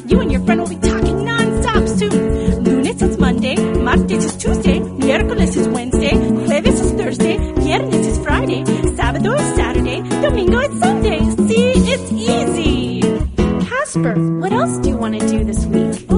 You and your friend will be talking non-stop soon. Lunes is Monday, martes is Tuesday, miércoles is Wednesday, jueves is Thursday, viernes is Friday, sábado is Saturday, domingo is Sunday. See, it's easy. Casper, what else do you want to do this week?